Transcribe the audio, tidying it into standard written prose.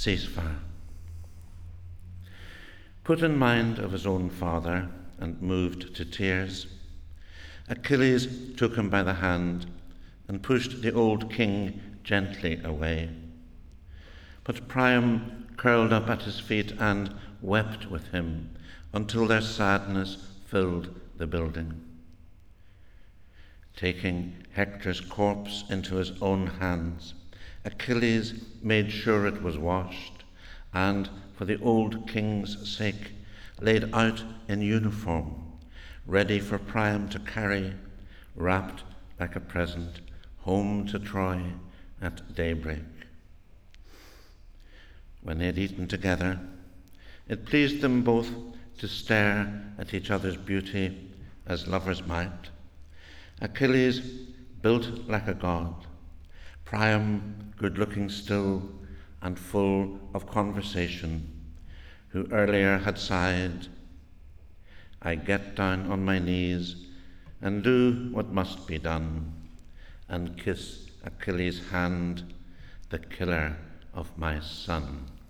ceasefire. Put in mind of his own father and moved to tears, Achilles took him by the hand and pushed the old king gently away. But Priam curled up at his feet and wept with him until their sadness filled the building. Taking Hector's corpse into his own hands, Achilles made sure it was washed, and for the old king's sake laid out in uniform, ready for Priam to carry, wrapped like a present, home to Troy at daybreak. When they had eaten together, it pleased them both to stare at each other's beauty as lovers might. Achilles built like a god, Priam good-looking still and full of conversation, who earlier had sighed, "I get down on my knees and do what must be done, and kiss Achilles' hand, the killer of my son."